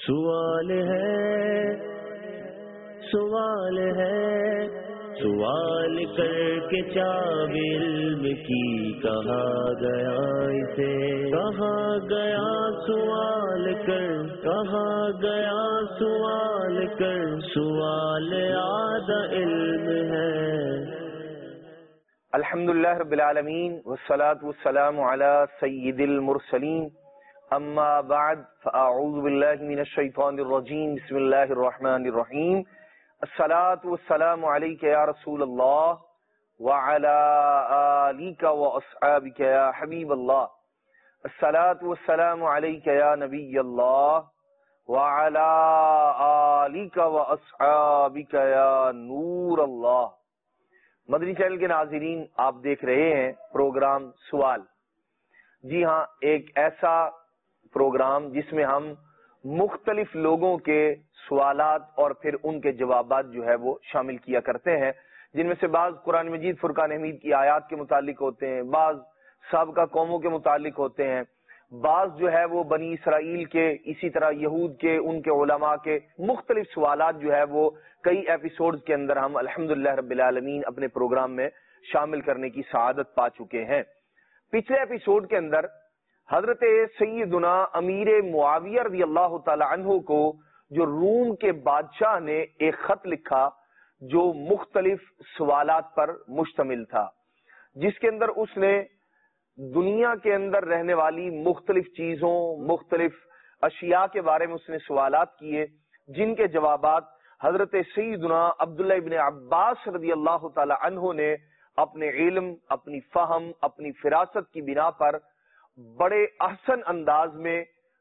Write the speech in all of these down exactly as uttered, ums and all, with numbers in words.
سوال ہے سوال ہے سوال کر کے چاب علم کی کہا گیا اسے کہا گیا سوال کر کہا گیا سوال کر سوال آدھا علم ہے۔ الحمدللہ رب العالمین والصلاة والسلام علی سید المرسلین اما بعد فاعوذ باللہ من الشیطان الرجیم بسم اللہ الرحمن الرحیم الصلاة والسلام علیک یا رسول اللہ وعلی آلیک واصحابک یا حبیب اللہ الصلاة والسلام علیک یا نبی اللہ وعلی آلیک واصحابک یا نور اللہ۔ مدنی چینل کے ناظرین، آپ دیکھ رہے ہیں پروگرام سوال۔ جی ہاں، ایک ایسا پروگرام جس میں ہم مختلف لوگوں کے سوالات اور پھر ان کے جوابات جو ہے وہ شامل کیا کرتے ہیں، جن میں سے بعض قرآن مجید فرقان حمید کی آیات کے متعلق ہوتے ہیں، بعض سابقہ قوموں کے متعلق ہوتے ہیں، بعض جو ہے وہ بنی اسرائیل کے، اسی طرح یہود کے، ان کے علماء کے مختلف سوالات جو ہے وہ کئی ایپیسوڈز کے اندر ہم الحمدللہ رب العالمین اپنے پروگرام میں شامل کرنے کی سعادت پا چکے ہیں۔ پچھلے ایپیسوڈ کے اندر حضرت سیدنا امیر معاویہ رضی اللہ تعالی عنہ کو جو روم کے بادشاہ نے ایک خط لکھا جو مختلف سوالات پر مشتمل تھا، جس کے اندر اس نے دنیا کے اندر رہنے والی مختلف چیزوں، مختلف اشیاء کے بارے میں اس نے سوالات کیے، جن کے جوابات حضرت سیدنا عبداللہ ابن عباس رضی اللہ تعالی عنہ نے اپنے علم، اپنی فہم، اپنی فراست کی بنا پر بڑے احسن انداز میں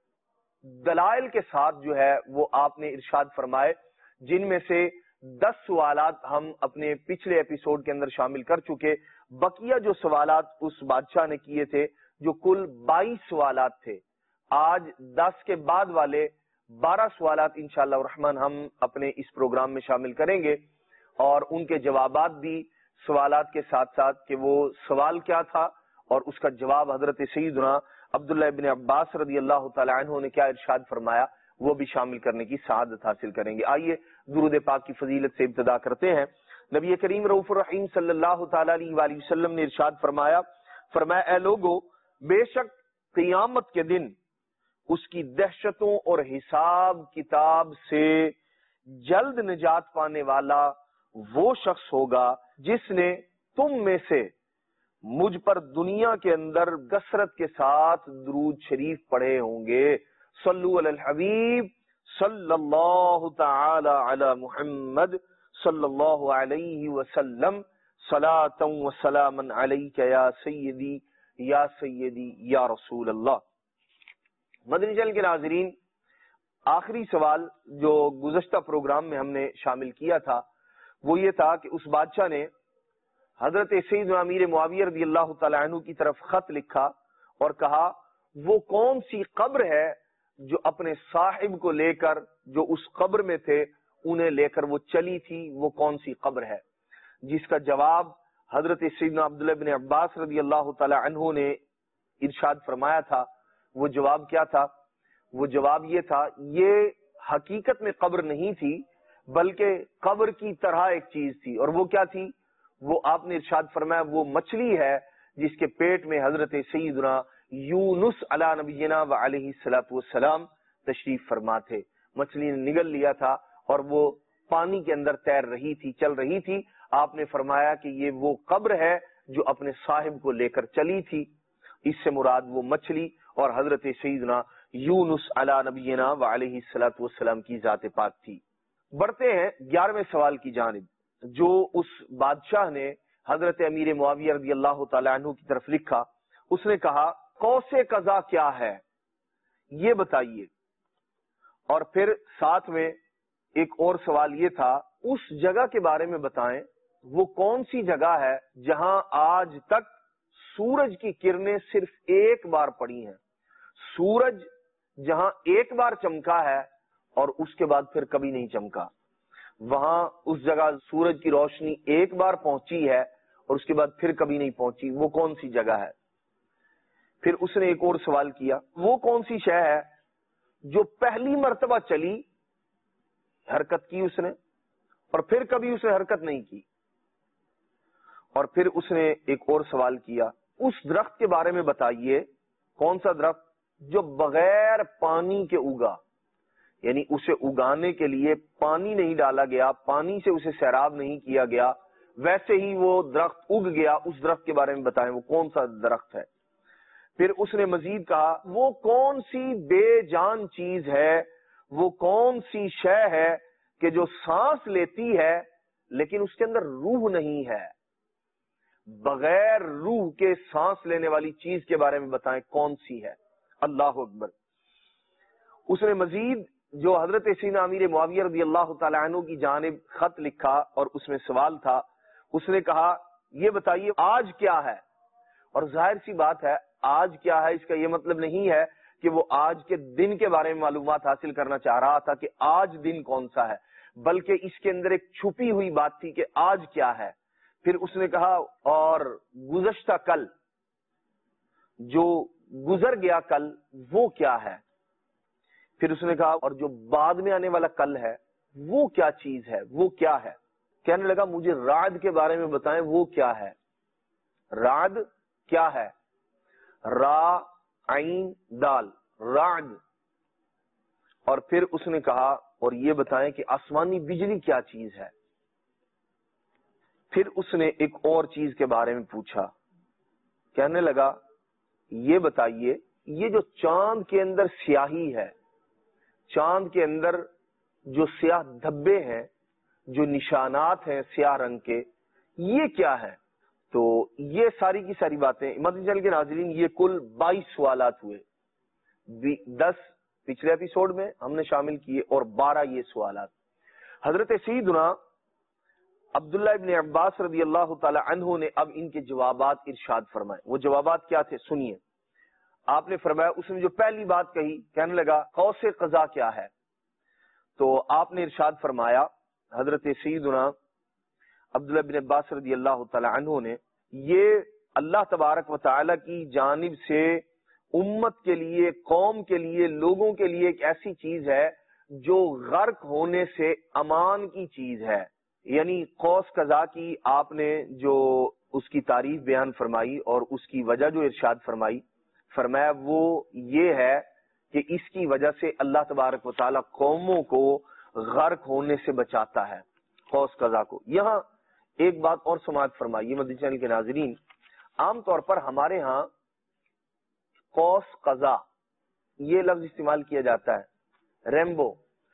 دلائل کے ساتھ جو ہے وہ آپ نے ارشاد فرمائے، جن میں سے دس سوالات ہم اپنے پچھلے ایپیسوڈ کے اندر شامل کر چکے۔ بقیہ جو سوالات اس بادشاہ نے کیے تھے، جو کل بائیس سوالات تھے، آج دس کے بعد والے بارہ سوالات انشاءاللہ الرحمن ہم اپنے اس پروگرام میں شامل کریں گے، اور ان کے جوابات بھی سوالات کے ساتھ ساتھ کہ وہ سوال کیا تھا اور اس کا جواب حضرت سیدنا عبداللہ ابن عباس رضی اللہ تعالی عنہ نے کیا ارشاد فرمایا، وہ بھی شامل کرنے کی سعادت حاصل کریں گے۔ آئیے درود پاک کی فضیلت سے ابتدا کرتے ہیں۔ نبی کریم رؤوف الرحیم صلی اللہ تعالی علیہ وآلہ وسلم نے ارشاد فرمایا فرمایا اے لوگو، بے شک قیامت کے دن اس کی دہشتوں اور حساب کتاب سے جلد نجات پانے والا وہ شخص ہوگا جس نے تم میں سے مجھ پر دنیا کے اندر کثرت کے ساتھ درود شریف پڑھے ہوں گے۔ صلو علی الحبیب صلی اللہ تعالی علی محمد صلی اللہ علیہ وسلم صلاۃ و سلاما علیک یا سیدی یا سیدی یا رسول اللہ۔ مدنی چینل کے ناظرین، آخری سوال جو گزشتہ پروگرام میں ہم نے شامل کیا تھا وہ یہ تھا کہ اس بادشاہ نے حضرت سیدنا امیر معاویہ رضی اللہ تعالی عنہ کی طرف خط لکھا اور کہا وہ کون سی قبر ہے جو اپنے صاحب کو لے کر، جو اس قبر میں تھے انہیں لے کر وہ چلی تھی، وہ کون سی قبر ہے؟ جس کا جواب حضرت سیدنا عبداللہ بن عباس رضی اللہ تعالی عنہ نے ارشاد فرمایا تھا۔ وہ جواب کیا تھا؟ وہ جواب یہ تھا، یہ حقیقت میں قبر نہیں تھی بلکہ قبر کی طرح ایک چیز تھی، اور وہ کیا تھی؟ وہ آپ نے ارشاد فرمایا وہ مچھلی ہے جس کے پیٹ میں حضرت سیدنا یونس علی نبینا و علیہ الصلوۃ والسلام تشریف فرما تھے۔ مچھلی نے نگل لیا تھا اور وہ پانی کے اندر تیر رہی تھی، چل رہی تھی۔ آپ نے فرمایا کہ یہ وہ قبر ہے جو اپنے صاحب کو لے کر چلی تھی۔ اس سے مراد وہ مچھلی اور حضرت سیدنا یونس علی نبینا و علیہ الصلوۃ والسلام کی ذات پاک تھی۔ بڑھتے ہیں گیارہویں سوال کی جانب، جو اس بادشاہ نے حضرت امیر معاویہ رضی اللہ تعالی عنہ کی طرف لکھا۔ اس نے کہا قوس قزح کیا ہے یہ بتائیے، اور پھر ساتھ میں ایک اور سوال یہ تھا اس جگہ کے بارے میں بتائیں، وہ کون سی جگہ ہے جہاں آج تک سورج کی کرنیں صرف ایک بار پڑی ہیں، سورج جہاں ایک بار چمکا ہے اور اس کے بعد پھر کبھی نہیں چمکا، وہاں اس جگہ سورج کی روشنی ایک بار پہنچی ہے اور اس کے بعد پھر کبھی نہیں پہنچی، وہ کون سی جگہ ہے؟ پھر اس نے ایک اور سوال کیا، وہ کون سی شے ہے جو پہلی مرتبہ چلی حرکت کی اس نے اور پھر کبھی اس نے حرکت نہیں کی. اور پھر اس نے ایک اور سوال کیا, اس درخت کے بارے میں بتائیے, کون سا درخت جو بغیر پانی کے اگا, یعنی اسے اگانے کے لیے پانی نہیں ڈالا گیا, پانی سے اسے سیراب نہیں کیا گیا, ویسے ہی وہ درخت اگ گیا, اس درخت کے بارے میں بتائیں وہ کون سا درخت ہے. پھر اس نے مزید کہا وہ کون سی بے جان چیز ہے, وہ کون سی شے ہے کہ جو سانس لیتی ہے لیکن اس کے اندر روح نہیں ہے, بغیر روح کے سانس لینے والی چیز کے بارے میں بتائیں کون سی ہے. اللہ اکبر. اس نے مزید جو حضرت سیدنا امیر معاویہ رضی اللہ تعالی عنہ کی جانب خط لکھا اور اس میں سوال تھا, اس نے کہا یہ بتائیے آج کیا ہے. اور ظاہر سی بات ہے آج کیا ہے, اس کا یہ مطلب نہیں ہے کہ وہ آج کے دن کے بارے میں معلومات حاصل کرنا چاہ رہا تھا کہ آج دن کون سا ہے, بلکہ اس کے اندر ایک چھپی ہوئی بات تھی کہ آج کیا ہے. پھر اس نے کہا اور گزشتہ کل, جو گزر گیا کل وہ کیا ہے. پھر اس نے کہا اور جو بعد میں آنے والا کل ہے وہ کیا چیز ہے, وہ کیا ہے. کہنے لگا مجھے رعد کے بارے میں بتائیں وہ کیا ہے. رعد کیا ہے؟ را عین دال, رعد. اور پھر اس نے کہا اور یہ بتائیں کہ آسمانی بجلی کیا چیز ہے. پھر اس نے ایک اور چیز کے بارے میں پوچھا, کہنے لگا یہ بتائیے یہ جو چاند کے اندر سیاہی ہے, چاند کے اندر جو سیاہ دھبے ہیں, جو نشانات ہیں سیاہ رنگ کے, یہ کیا ہے. تو یہ ساری کی ساری باتیں مدنی چینل کے ناظرین, یہ کل بائیس سوالات ہوئے. دس پچھلے ایپیسوڈ میں ہم نے شامل کیے اور بارہ یہ سوالات. حضرت سیدنا عبداللہ ابن عباس رضی اللہ تعالی عنہ نے اب ان کے جوابات ارشاد فرمائے. وہ جوابات کیا تھے سنیے. آپ نے فرمایا, اس نے جو پہلی بات کہی, کہنے لگا قوس قزح کیا ہے. تو آپ نے ارشاد فرمایا حضرت سیدنا عبداللہ بن عباس رضی اللہ تعالی عنہ نے, یہ اللہ تبارک و تعالی کی جانب سے امت کے لیے, قوم کے لیے, لوگوں کے لیے ایک ایسی چیز ہے جو غرق ہونے سے امان کی چیز ہے. یعنی قوس قزح کی آپ نے جو اس کی تعریف بیان فرمائی اور اس کی وجہ جو ارشاد فرمائی, فرمایا وہ یہ ہے کہ اس کی وجہ سے اللہ تبارک و تعالی قوموں کو غرق ہونے سے بچاتا ہے قوس قزح کو. یہاں ایک بات اور سماعت فرمائیے مدنی چینل کے ناظرین, عام طور پر ہمارے ہاں قوس قزح یہ لفظ استعمال کیا جاتا ہے. ریمبو,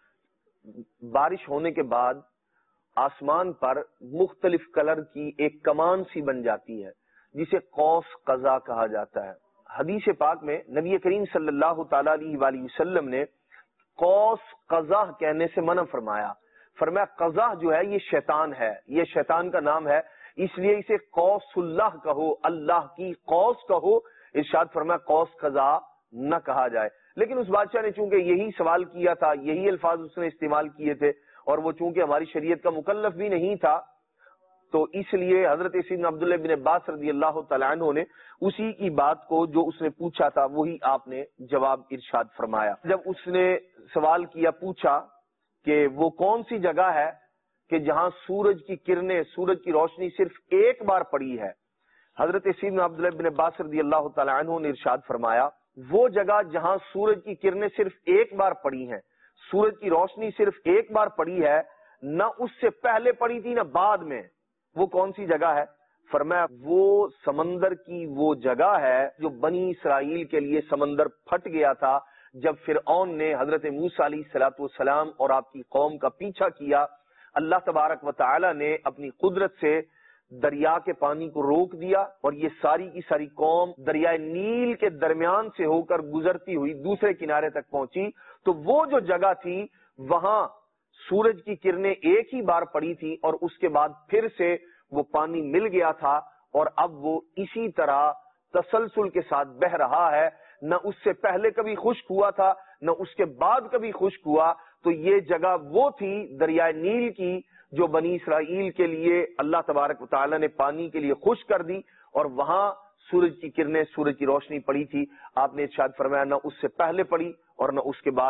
بارش ہونے کے بعد آسمان پر مختلف کلر کی ایک کمان سی بن جاتی ہے جسے قوس قزح کہا جاتا ہے. حدیث پاک میں نبی کریم صلی اللہ تعالی علیہ وآلہ وسلم نے قوس قزح کہنے سے منع فرمایا. فرمایا قزح جو ہے یہ شیطان ہے, یہ شیطان کا نام ہے, اس لیے اسے قوس اللہ کہو, اللہ کی قوس کہو. ارشاد فرمایا قوس قزح نہ کہا جائے. لیکن اس بادشاہ نے چونکہ یہی سوال کیا تھا, یہی الفاظ اس نے استعمال کیے تھے, اور وہ چونکہ ہماری شریعت کا مکلف بھی نہیں تھا, تو اس لیے حضرت سیدنا عبداللہ بن عباس رضی اللہ تعالی عنہ نے اسی کی بات کو جو اس نے پوچھا تھا وہی آپ نے جواب ارشاد فرمایا. جب اس نے سوال کیا, پوچھا کہ وہ کون سی جگہ ہے کہ جہاں سورج کی کرنیں, سورج کی روشنی صرف ایک بار پڑی ہے, حضرت سیدنا عبداللہ بن عباس رضی اللہ تعالی عنہ نے ارشاد فرمایا وہ جگہ جہاں سورج کی کرنیں صرف ایک بار پڑی ہیں, سورج کی روشنی صرف ایک بار پڑی ہے, نہ اس سے پہلے پڑی تھی نہ بعد میں, وہ کون سی جگہ ہے؟ فرمایا وہ سمندر کی وہ جگہ ہے جو بنی اسرائیل کے لیے سمندر پھٹ گیا تھا جب فرعون نے حضرت موسیٰ علیہ الصلوۃ والسلام اور آپ کی قوم کا پیچھا کیا. اللہ تبارک و تعالی نے اپنی قدرت سے دریا کے پانی کو روک دیا اور یہ ساری کی ساری قوم دریائے نیل کے درمیان سے ہو کر گزرتی ہوئی دوسرے کنارے تک پہنچی. تو وہ جو جگہ تھی وہاں سورج کی کرنیں ایک ہی بار پڑی تھی اور اس کے بعد پھر سے وہ پانی مل گیا تھا, اور اب وہ اسی طرح تسلسل کے ساتھ بہ رہا ہے, نہ اس سے پہلے کبھی خشک ہوا تھا نہ اس کے بعد کبھی خشک ہوا. تو یہ جگہ وہ تھی دریائے نیل کی جو بنی اسرائیل کے لیے اللہ تبارک و تعالی نے پانی کے لیے خشک کر دی, اور وہاں سورج کی کرنیں, سورج کی روشنی پڑی تھی. آپ نے ارشاد فرمایا نہ اس سے پہلے پڑی اور نہ اس کے بعد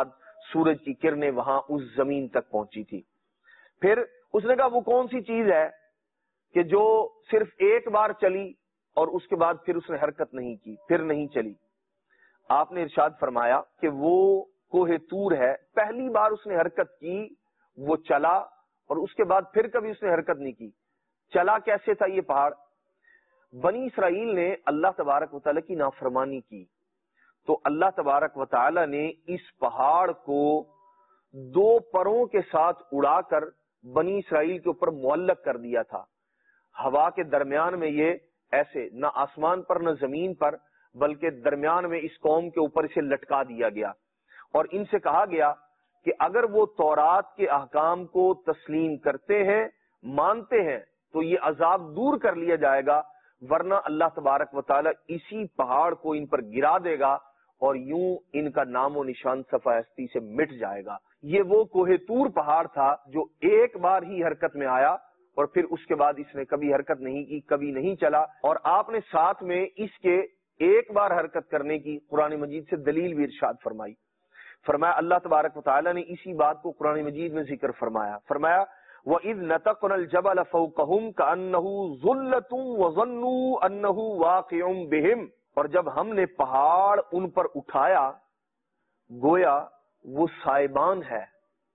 سورج کی کرنیں وہاں اس زمین تک پہنچی تھی. پھر اس نے کہا وہ کون سی چیز ہے کہ جو صرف ایک بار چلی اور اس کے بعد پھر اس نے حرکت نہیں کی, پھر نہیں چلی. آپ نے ارشاد فرمایا کہ وہ کوہ طور ہے, پہلی بار اس نے حرکت کی وہ چلا اور اس کے بعد پھر کبھی اس نے حرکت نہیں کی. چلا کیسے تھا یہ پہاڑ؟ بنی اسرائیل نے اللہ تبارک و تعالیٰ کی نافرمانی کی تو اللہ تبارک و تعالیٰ نے اس پہاڑ کو دو پروں کے ساتھ اڑا کر بنی اسرائیل کے اوپر معلق کر دیا تھا. ہوا کے درمیان میں یہ ایسے نہ آسمان پر نہ زمین پر بلکہ درمیان میں اس قوم کے اوپر اسے لٹکا دیا گیا اور ان سے کہا گیا کہ اگر وہ تورات کے احکام کو تسلیم کرتے ہیں, مانتے ہیں تو یہ عذاب دور کر لیا جائے گا, ورنہ اللہ تبارک و تعالی اسی پہاڑ کو ان پر گرا دے گا اور یوں ان کا نام و نشان صفحہ ہستی سے مٹ جائے گا. یہ وہ کوہ طور پہاڑ تھا جو ایک بار ہی حرکت میں آیا اور پھر اس کے بعد اس نے کبھی حرکت نہیں کی, کبھی نہیں چلا. اور آپ نے ساتھ میں اس کے ایک بار حرکت کرنے کی قرآن مجید سے دلیل بھی ارشاد فرمائی. فرمایا اللہ تبارک و تعالی نے اسی بات کو قرآن مجید میں ذکر فرمایا. فرمایا وَإِذْ نَتَقْنَا الْجَبَلَ فَوْقَهُمْ كَأَنَّهُ ظُلَّةٌ وَظَنُّوا أَنَّهُ وَاقِعٌ بِهِمْ, اور جب ہم نے پہاڑ ان پر اٹھایا گویا وہ سائبان ہے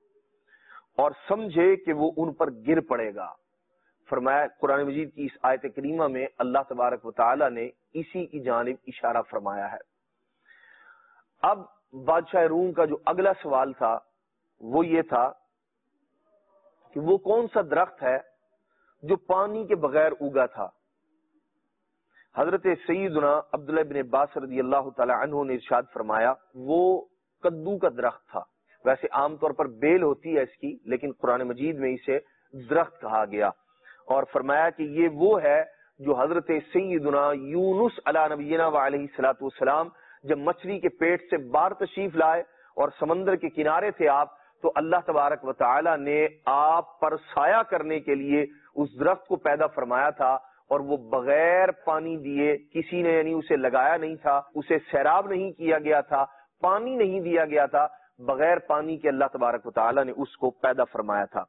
اور سمجھے کہ وہ ان پر گر پڑے گا. فرمایا قرآن مجید کی اس آیت کریمہ میں اللہ تبارک و تعالی نے اسی کی جانب اشارہ فرمایا ہے. اب بادشاہ روم کا جو اگلا سوال تھا وہ یہ تھا کہ وہ کون سا درخت ہے جو پانی کے بغیر اگا تھا. حضرت سیدنا عبداللہ بن عباس رضی اللہ تعالی عنہ نے ارشاد فرمایا وہ کدو کا درخت تھا. ویسے عام طور پر بیل ہوتی ہے اس کی, لیکن قرآن مجید میں اسے درخت کہا گیا. اور فرمایا کہ یہ وہ ہے جو حضرت سیدنا یونس علی نبینا وعلیہ الصلوۃ والسلام جب مچھلی کے پیٹ سے باہر تشریف لائے اور سمندر کے کنارے تھے آپ, تو اللہ تبارک و تعالی نے آپ پر سایہ کرنے کے لیے اس درخت کو پیدا فرمایا تھا اور وہ بغیر پانی دیے, کسی نے یعنی اسے لگایا نہیں تھا, اسے سیراب نہیں کیا گیا تھا, پانی نہیں دیا گیا تھا, بغیر پانی کے اللہ تبارک و تعالی نے اس کو پیدا فرمایا تھا.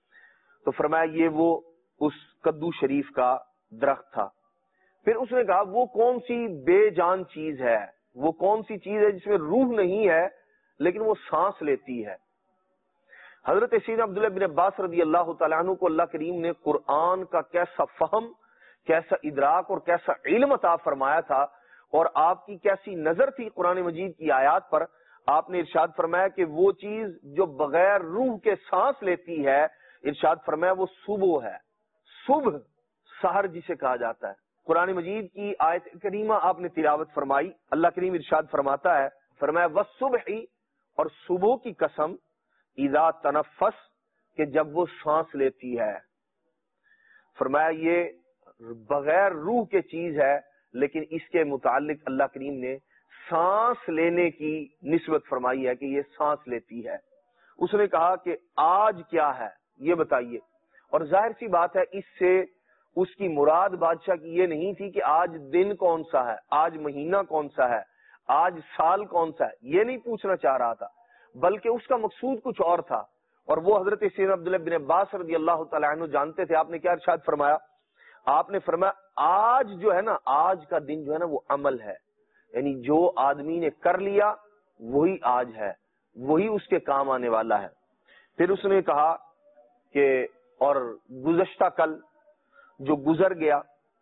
تو فرمایا یہ وہ اس کدو شریف کا درخت تھا. پھر اس نے کہا وہ کون سی بے جان چیز ہے, وہ کون سی چیز ہے جس میں روح نہیں ہے لیکن وہ سانس لیتی ہے. حضرت سیدنا عبداللہ بن عباس رضی اللہ تعالیٰ عنہ کو اللہ کریم نے قرآن کا کیسا فہم, کیسا ادراک اور کیسا علم عطا فرمایا تھا اور آپ کی کیسی نظر تھی قرآن مجید کی آیات پر. آپ نے ارشاد فرمایا کہ وہ چیز جو بغیر روح کے سانس لیتی ہے, ارشاد فرمایا وہ صبح ہے. صبح سحر جسے کہا جاتا ہے. قرآن مجید کی آیت کریمہ آپ نے تلاوت فرمائی. اللہ کریم ارشاد فرماتا ہے, فرمایا والصبح, اور صبح کی قسم, اذا تنفس, کہ جب وہ سانس لیتی ہے. فرمایا یہ بغیر روح کے چیز ہے لیکن اس کے متعلق اللہ کریم نے سانس لینے کی نسبت فرمائی ہے کہ یہ سانس لیتی ہے. اس نے کہا کہ آج کیا ہے یہ بتائیے, اور ظاہر سی بات ہے اس سے اس کی مراد بادشاہ کی یہ نہیں تھی کہ آج دن کون سا ہے, آج مہینہ کون سا ہے, آج سال کون سا ہے, یہ نہیں پوچھنا چاہ رہا تھا, بلکہ اس کا مقصود کچھ اور تھا. اور وہ حضرت سیدنا عبداللہ بن عباس رضی اللہ تعالیٰ عنہ جانتے تھے. آپ نے کیا ارشاد فرمایا؟ آپ نے فرمایا آج جو ہے نا, آج کا دن جو ہے نا وہ عمل ہے, یعنی جو آدمی نے کر لیا وہی آج ہے, وہی اس کے کام آنے والا ہے. پھر اس نے کہا کہ اور گزشتہ کل جو گزر گیا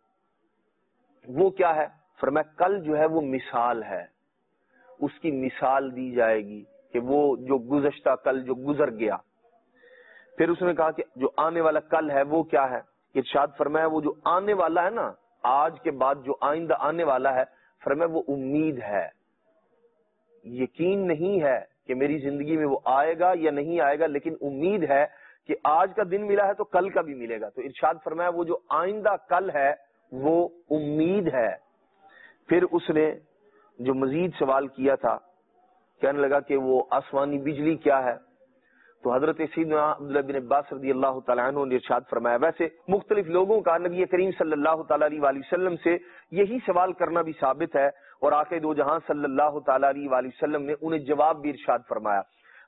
وہ کیا ہے؟ فرمایا کل جو ہے وہ مثال ہے, اس کی مثال دی جائے گی کہ وہ جو گزشتہ کل جو گزر گیا. پھر اس نے کہا کہ جو آنے والا کل ہے وہ کیا ہے؟ ارشاد فرمایا وہ جو آنے والا ہے نا, آج کے بعد جو آئندہ آنے والا ہے, فرمایا وہ امید ہے. یقین نہیں ہے کہ میری زندگی میں وہ آئے گا یا نہیں آئے گا, لیکن امید ہے کہ آج کا دن ملا ہے تو کل کا بھی ملے گا. تو ارشاد فرمایا وہ جو آئندہ کل ہے وہ امید ہے. پھر اس نے جو مزید سوال کیا تھا, کہنے لگا کہ وہ آسمانی بجلی کیا ہے؟ تو حضرت سیدنا عبداللہ بن عباس رضی اللہ تعالیٰ عنہ نے ارشاد فرمایا, ویسے مختلف لوگوں کا نبی کریم صلی اللہ تعالیٰ علیہ وآلہ وسلم سے یہی سوال کرنا بھی ثابت ہے, اور آقا دو جہاں صلی اللہ تعالیٰ علیہ وآلہ وسلم نے انہیں جواب بھی ارشاد فرمایا.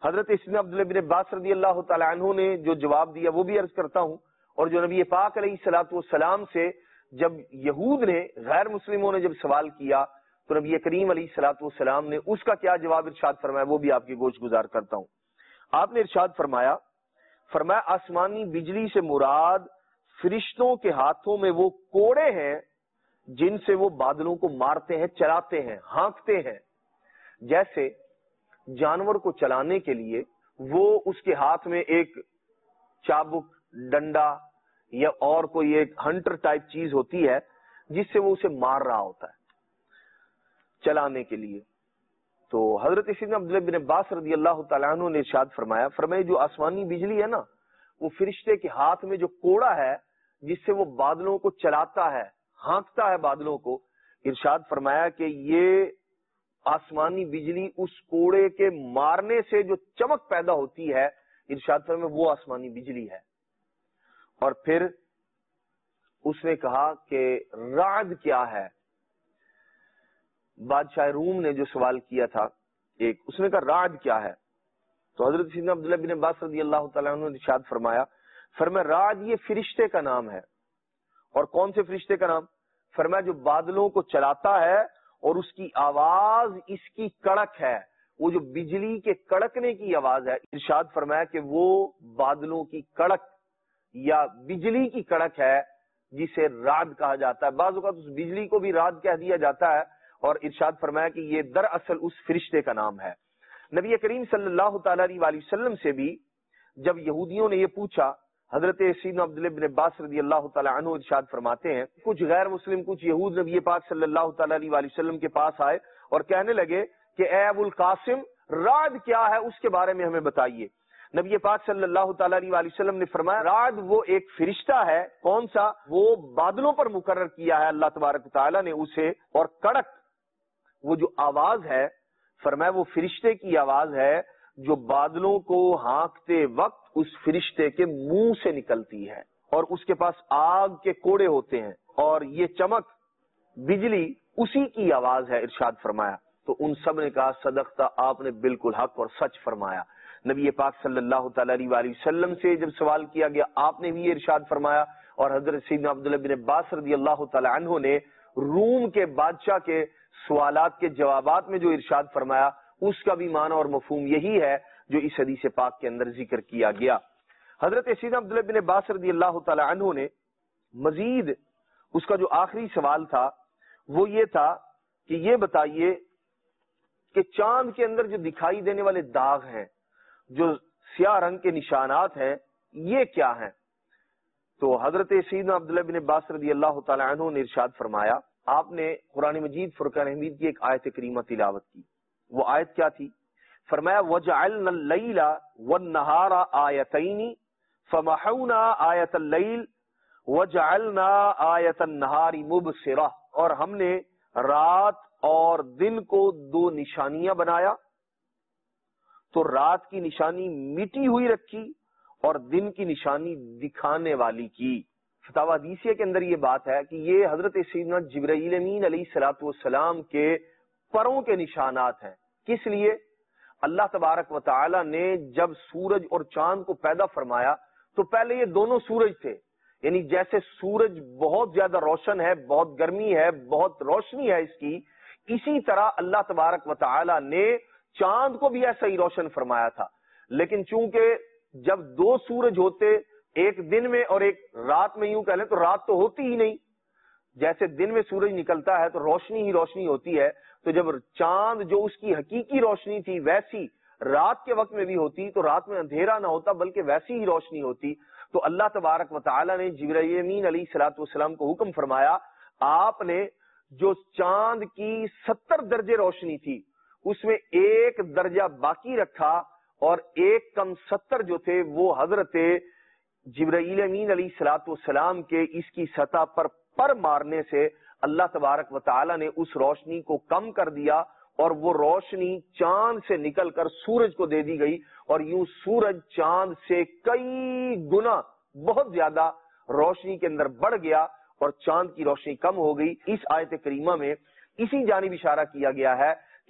حضرت سیدنا عبداللہ بن عباس رضی اللہ تعالی عنہ نے جو جواب دیا وہ بھی عرض کرتا ہوں، اور جو نبی پاک علیہ الصلوۃ والسلام سے جب یہود نے، غیر مسلموں نے جب سوال کیا تو نبی کریم علیہ الصلوۃ والسلام نے اس کا کیا جواب ارشاد فرمایا وہ بھی آپ کی گوش گزار کرتا ہوں۔ آپ نے ارشاد فرمایا فرمایا آسمانی بجلی سے مراد فرشتوں کے ہاتھوں میں وہ کوڑے ہیں جن سے وہ بادلوں کو مارتے ہیں، چلاتے ہیں، ہانکتے ہیں۔ جیسے جانور کو چلانے کے لیے وہ اس کے ہاتھ میں ایک چابک، ڈنڈا یا اور کوئی ایک ہنٹر ٹائپ چیز ہوتی ہے جس سے وہ اسے مار رہا ہوتا ہے چلانے کے لیے۔ تو حضرت سیدنا عبداللہ بن عباس رضی اللہ تعالیٰ عنہ نے ارشاد فرمایا فرمایا جو آسمانی بجلی ہے نا، وہ فرشتے کے ہاتھ میں جو کوڑا ہے جس سے وہ بادلوں کو چلاتا ہے، ہانکتا ہے بادلوں کو، ارشاد فرمایا کہ یہ آسمانی بجلی اس کوڑے کے مارنے سے جو چمک پیدا ہوتی ہے، ارشاد فرمایا وہ آسمانی بجلی ہے۔ اور پھر اس نے کہا کہ رعد کیا ہے؟ بادشاہ روم نے جو سوال کیا تھا ایک، اس نے کہا رعد کیا ہے؟ تو حضرت سیدنا عبداللہ بن عباس رضی اللہ تعالیٰ عنہ نے ارشاد فرمایا فرمایا رعد یہ فرشتے کا نام ہے۔ اور کون سے فرشتے کا نام؟ فرمایا جو بادلوں کو چلاتا ہے اور اس کی آواز اس کی کڑک ہے، وہ جو بجلی کے کڑکنے کی آواز ہے، ارشاد فرمایا کہ وہ بادلوں کی کڑک یا بجلی کی کڑک ہے جسے رعد کہا جاتا ہے۔ بعض اوقات اس بجلی کو بھی رعد کہہ دیا جاتا ہے، اور ارشاد فرمایا کہ یہ دراصل اس فرشتے کا نام ہے۔ نبی کریم صلی اللہ تعالی علیہ وآلہ وسلم سے بھی جب یہودیوں نے یہ پوچھا، حضرت سیدنا عبداللہ بن عباس رضی اللہ تعالی عنہ ارشاد فرماتے ہیں کچھ غیر مسلم، کچھ یہود نبی پاک صلی اللہ تعالی علیہ وآلہ وسلم کے پاس آئے اور کہنے لگے کہ اے ابو القاسم، رعد کیا ہے اس کے بارے میں ہمیں بتائیے۔ نبی پاک صلی اللہ تعالی علیہ وآلہ وسلم نے فرمایا رعد وہ ایک فرشتہ ہے۔ کون سا؟ وہ بادلوں پر مقرر کیا ہے اللہ تبارک تعالی نے اسے، اور کڑک وہ جو آواز ہے، فرمایا وہ فرشتے کی آواز ہے جو بادلوں کو ہانکتے وقت اس فرشتے کے منہ سے نکلتی ہے، اور اس کے پاس آگ کے کوڑے ہوتے ہیں، اور یہ چمک بجلی اسی کی آواز ہے، ارشاد فرمایا۔ تو ان سب نے کہا صدقتا، آپ نے بالکل حق اور سچ فرمایا۔ نبی پاک صلی اللہ تعالی علیہ وآلہ وسلم سے جب سوال کیا گیا آپ نے بھی یہ ارشاد فرمایا، اور حضرت سیدنا عبداللہ بن عباس رضی اللہ تعالی عنہ نے روم کے بادشاہ کے سوالات کے جوابات میں جو ارشاد فرمایا اس کا بھی معنی اور مفہوم یہی ہے جو اس حدیث پاک کے اندر ذکر کیا گیا۔ حضرت سیدنا عبداللہ بن عباس رضی اللہ تعالی عنہ نے مزید اس کا جو آخری سوال تھا وہ یہ تھا کہ یہ بتائیے کہ چاند کے اندر جو دکھائی دینے والے داغ ہیں، جو سیاہ رنگ کے نشانات ہیں، یہ کیا ہیں؟ تو حضرت سیدنا عبداللہ بن عباس رضی اللہ تعالی عنہ نے ارشاد فرمایا، آپ نے قرآن مجید فرقان حمید کی ایک آیت کریمہ تلاوت کی۔ وہ آیت کیا تھی؟ فرمایا وَجَعَلْنَا اللَّيْلَ وَالنَّهَارَ آیَتَيْنِ فَمَحَوْنَا آیَةَ اللَّيْلِ وَجَعَلْنَا آیَةَ النَّهَارِ مُبْصِرَةً، اور ہم نے رات اور دن کو دو نشانیاں بنایا، تو رات کی نشانی مٹی ہوئی رکھی اور دن کی نشانی دکھانے والی کی۔ فتاوی حدیثیہ کے اندر یہ بات ہے کہ یہ حضرت سیدنا جبرائیل امین علیہ الصلوۃ والسلام کے پروں کے نشانات ہیں۔ کس لیے؟ اللہ تبارک و تعالی نے جب سورج اور چاند کو پیدا فرمایا تو پہلے یہ دونوں سورج تھے، یعنی جیسے سورج بہت زیادہ روشن ہے، بہت گرمی ہے، بہت روشنی ہے اس کی، اسی طرح اللہ تبارک و تعالی نے چاند کو بھی ایسا ہی روشن فرمایا تھا۔ لیکن چونکہ جب دو سورج ہوتے، ایک دن میں اور ایک رات میں، یوں کہہ لیں تو رات تو ہوتی ہی نہیں، جیسے دن میں سورج نکلتا ہے تو روشنی ہی روشنی ہوتی ہے، تو جب چاند جو اس کی حقیقی روشنی تھی ویسی رات کے وقت میں بھی ہوتی تو رات میں اندھیرا نہ ہوتا بلکہ ویسی ہی روشنی ہوتی۔ تو اللہ تبارک و تعالی نے جبرائیل امین علیہ الصلوۃ والسلام کو حکم فرمایا، آپ نے جو چاند کی ستر درجے روشنی تھی اس میں ایک درجہ باقی رکھا، اور ایک کم ستر جو تھے وہ حضرت جبرائیل امین علیہ الصلوۃ والسلام کے اس کی سطح پر پر مارنے سے اللہ تبارک و تعالی نے اس روشنی کو کم کر دیا، اور وہ روشنی چاند سے نکل کر سورج کو دے دی گئی، اور یوں سورج چاند سے کئی گنا بہت زیادہ روشنی کے اندر بڑھ گیا اور چاند کی روشنی کم ہو گئی۔ اس آیت کریمہ میں اسی جانب اشارہ کیا گیا ہے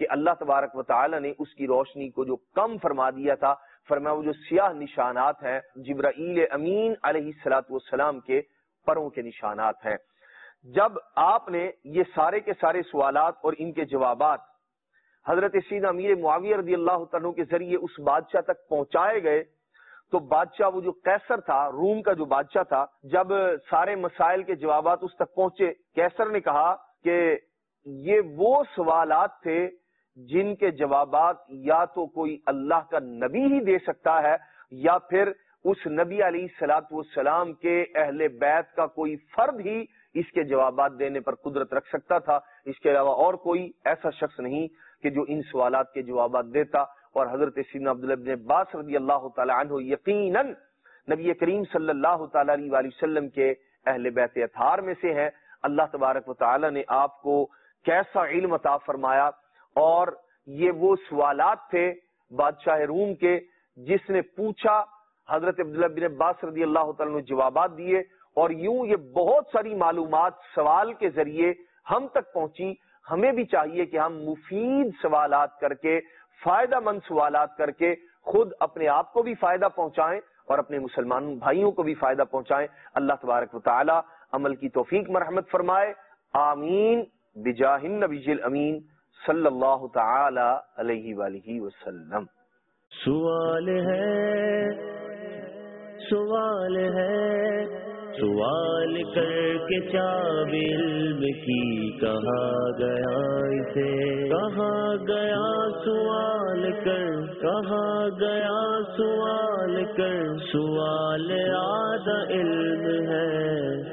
کہ اللہ تبارک و تعالی نے اس کی روشنی کو جو کم فرما دیا تھا، فرمایا وہ جو سیاہ نشانات ہیں جبرائیل امین علیہ الصلوۃ والسلام کے پروں کے نشانات ہیں۔ جب آپ نے یہ سارے کے سارے سوالات اور ان کے جوابات حضرت سیدنا امیر معاویہ رضی اللہ تعالیٰ کے ذریعے اس بادشاہ تک پہنچائے گئے تو بادشاہ وہ جو قیصر تھا، روم کا جو بادشاہ تھا، جب سارے مسائل کے جوابات اس تک پہنچے، قیصر نے کہا کہ یہ وہ سوالات تھے جن کے جوابات یا تو کوئی اللہ کا نبی ہی دے سکتا ہے یا پھر اس نبی علیہ الصلوۃ والسلام کے اہل بیت کا کوئی فرد ہی اس کے جوابات دینے پر قدرت رکھ سکتا تھا، اس کے علاوہ اور کوئی ایسا شخص نہیں کہ جو ان سوالات کے جوابات دیتا۔ اور حضرت سیدنا عبداللہ بن عباس رضی اللہ تعالی عنہ یقیناً نبی کریم صلی اللہ تعالی علیہ وآلہ وسلم کے اہل بیت اطہار میں سے ہیں۔ اللہ تبارک و تعالی نے آپ کو کیسا علم عطا فرمایا، اور یہ وہ سوالات تھے بادشاہ روم کے جس نے پوچھا، حضرت عبداللہ بن عباس رضی اللہ تعالیٰ نے جوابات دیے، اور یوں یہ بہت ساری معلومات سوال کے ذریعے ہم تک پہنچی۔ ہمیں بھی چاہیے کہ ہم مفید سوالات کر کے، فائدہ مند سوالات کر کے خود اپنے آپ کو بھی فائدہ پہنچائیں اور اپنے مسلمان بھائیوں کو بھی فائدہ پہنچائیں۔ اللہ تبارک و تعالی عمل کی توفیق مرحمت فرمائے، آمین بجاہ النبی الامین صلی اللہ تعالی علیہ وآلہ وسلم۔ سوال ہے سوال ہے سوال کر کے چابِ علم کی کہا گیا اسے، کہا گیا سوال کر، کہا گیا سوال کر، سوال آدھا علم ہے۔